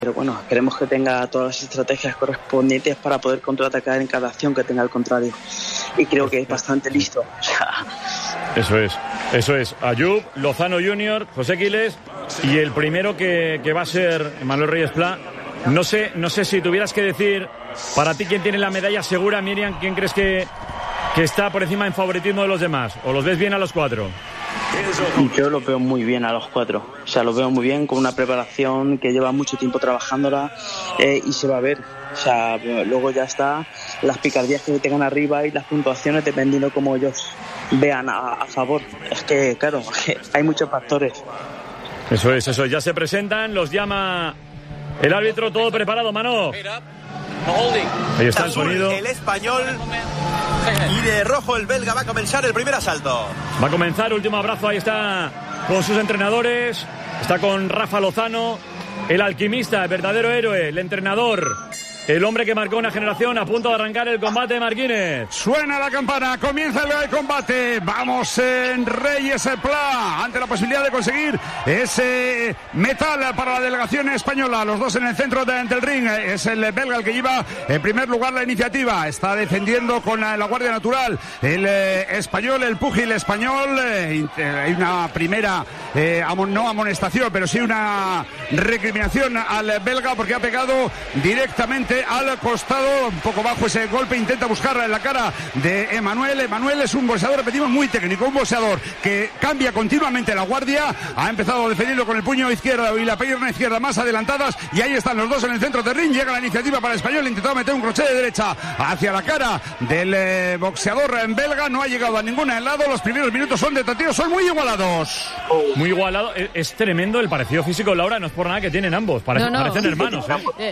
Pero bueno, esperemos que tenga todas las estrategias correspondientes para poder contraatacar en cada acción que tenga el contrario. Y creo que es bastante listo. O sea... Eso es. Ayub, Lozano Junior, José Quiles y el primero que va a ser Manuel Reyes Pla. No sé si tuvieras que decir para ti quién tiene la medalla segura, Miriam, ¿quién crees que está por encima en favoritismo de los demás? ¿O los ves bien a los cuatro? Yo lo veo muy bien a los cuatro. O sea, lo veo muy bien, con una preparación que lleva mucho tiempo trabajándola y se va a ver. O sea, luego ya está las picardías que tengan arriba y las puntuaciones dependiendo cómo ellos vean a favor. Es que, claro, hay muchos factores. Eso es. Ya se presentan, los llama el árbitro, todo preparado, Manolo. Ahí está el sonido. El español y de rojo el belga. Va a comenzar el primer asalto. Va a comenzar, último abrazo, ahí está con sus entrenadores. Está con Rafa Lozano, el alquimista, el verdadero héroe, el entrenador. El hombre que marcó una generación, a punto de arrancar el combate, Marquínez. Suena la campana, comienza el combate. Vamos en Reyes Pla, ante la posibilidad de conseguir ese metal para la delegación española. Los dos en el centro del ring. Es el belga el que lleva en primer lugar la iniciativa. Está defendiendo con la Guardia Natural el español, el púgil español. Hay una primera, no amonestación, pero sí una recriminación al belga porque ha pegado directamente al costado, un poco bajo ese golpe, intenta buscar en la cara de Emanuel. Emanuel es un boxeador, repetimos, muy técnico, un boxeador que cambia continuamente la guardia, ha empezado a defenderlo con el puño izquierdo y la pierna izquierda más adelantadas, y ahí están los dos en el centro del ring. Llega la iniciativa para el español, intentó meter un crochet de derecha hacia la cara del boxeador belga, no ha llegado a ningún lado. Los primeros minutos son de tanteos, son muy igualados. Muy igualado, es tremendo el parecido físico, Laura, no es por nada que tienen ambos, parecen hermanos,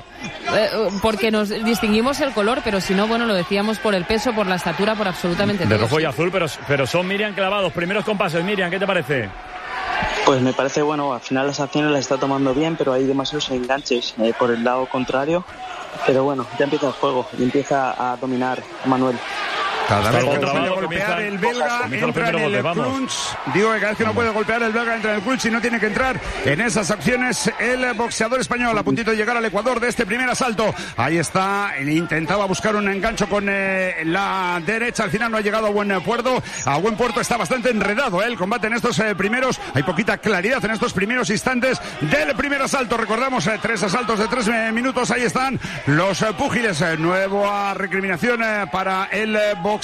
porque nos distinguimos el color, pero si no, bueno, lo decíamos por el peso, por la estatura, por absolutamente todo. De rojo y azul, pero son, Miriam, clavados. Primeros compases, Miriam, ¿qué te parece? Pues me parece, bueno, al final las acciones las está tomando bien, pero hay demasiados enganches por el lado contrario. Pero bueno, ya empieza el juego y empieza a dominar Manuel. Cada vez que no puede golpear el belga, entra en el crunch. Digo que cada vez que no puede golpear el belga, entra en el crunch y no tiene que entrar en esas acciones el boxeador español, a puntito de llegar al Ecuador de este primer asalto. Ahí está, intentaba buscar un engancho con la derecha, al final no ha llegado a buen puerto. A buen puerto, está bastante enredado el combate en estos primeros, hay poquita claridad en estos primeros instantes del primer asalto. Recordamos, 3 asaltos de 3 minutos, ahí están los púgiles. Nueva recriminación para el boxeador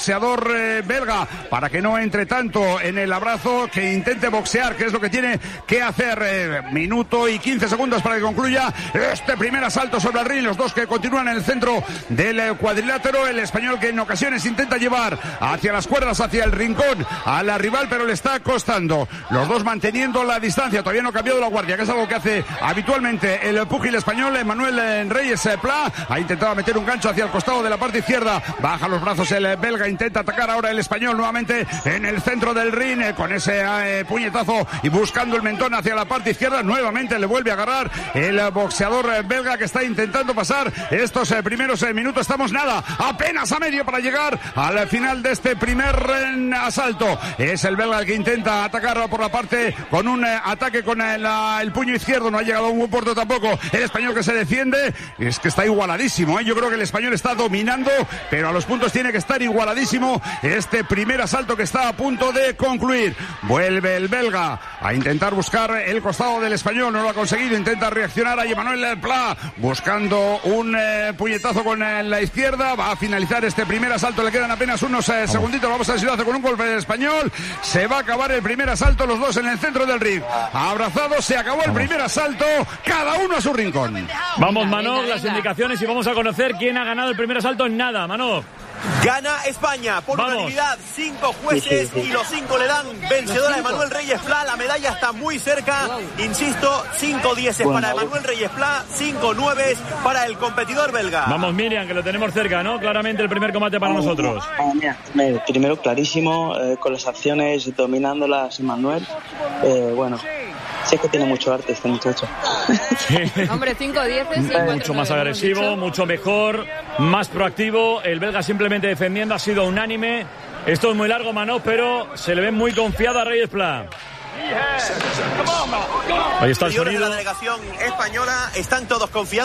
belga, para que no entre tanto en el abrazo, que intente boxear, que es lo que tiene que hacer. Minuto y 15 segundos para que concluya este primer asalto sobre el ring. Los dos que continúan en el centro del cuadrilátero. El español que en ocasiones intenta llevar hacia las cuerdas, hacia el rincón a la rival, pero le está costando. Los dos manteniendo la distancia, todavía no ha cambiado la guardia, que es algo que hace habitualmente el púgil español. Manuel Reyes Pla ha intentado meter un gancho hacia el costado de la parte izquierda, baja los brazos el belga, intenta atacar ahora el español nuevamente en el centro del ring con ese puñetazo y buscando el mentón hacia la parte izquierda. Nuevamente le vuelve a agarrar el boxeador belga, que está intentando pasar estos primeros minutos. Estamos apenas a medio para llegar al final de este primer asalto. Es el belga el que intenta atacar por la parte con un ataque con el puño izquierdo, no ha llegado a un buen puerto tampoco. El español que se defiende, es que está igualadísimo, yo creo que el español está dominando, pero a los puntos tiene que estar igualadísimo este primer asalto que está a punto de concluir. Vuelve el belga a intentar buscar el costado del español, no lo ha conseguido, intenta reaccionar a Emanuel Pla buscando un puñetazo con la izquierda. Va a finalizar este primer asalto, le quedan apenas unos segunditos. Vamos a ver si lo hace con un golpe del español. Se va a acabar el primer asalto, los dos en el centro del ring abrazados. Se acabó el primer asalto, cada uno a su rincón. Vamos, Manol, las indicaciones y vamos a conocer quién ha ganado el primer asalto en nada, Manol. Gana España por unanimidad, 5 jueces y los 5 le dan vencedora a Emanuel Reyes Pla. La medalla está muy cerca, insisto, 5 dieces para Emanuel Reyes Pla, 5 nueves para el competidor belga. Vamos, Miriam, que lo tenemos cerca, ¿no? Claramente el primer combate para nosotros. Primero clarísimo, con las acciones dominándolas Emanuel. Bueno, sí es que tiene mucho arte este muchacho. Sí. Hombre, 5-10, mucho más agresivo, mucho mejor, más proactivo. El belga simplemente defendiendo, ha sido unánime. Esto es muy largo, Manó, pero se le ve muy confiado a Reyes Pla. Ahí está el Señores de sonido. la delegación española, están todos confiados.